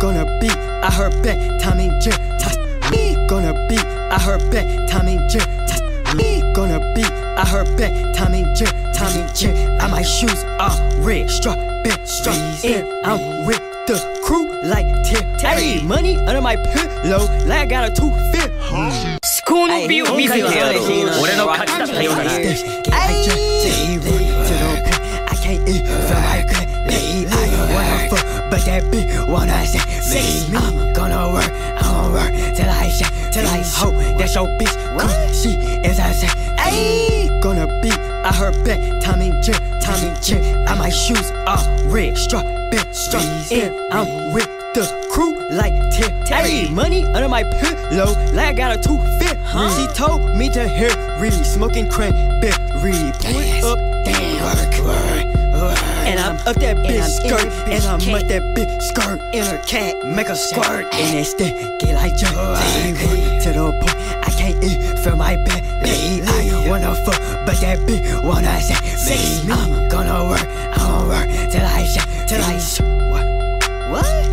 gonna be, I heard back, Tom and Jerry. Me gonna be, I heard back, Tom and Jerry. Me gonna be, I heard back, Tom and Jerry. Tom and Jerry. And my shoes are red, strawberries, and I'm with the crew like Terry. Money under my pillow, like I got a 250. 思考の美を見せてやろう。俺の勝ちだったようだな。 I can't eat from my belly. I wanna fuck, but that bitch wanna say me. I'm gonna work till I shine, till I hope that's your bitch. Cause she is a say. Ayy, gonna be, I heard back, Tom and Jerry. And my shoes are red, strawberries, and I'm with the crew like Terry. Money under my pillow, like I got a 250. She told me to hurry, smoking cranberry. Pull up, and I'm up that bitch skirt, and I'm up that bitch skirt in her cat, make her squirt, and that stick get like jerk. To the point, I can't eat from my belly. I wanna fuck, but that bitch wanna say me. I'm gonna work till I shine, till I. What?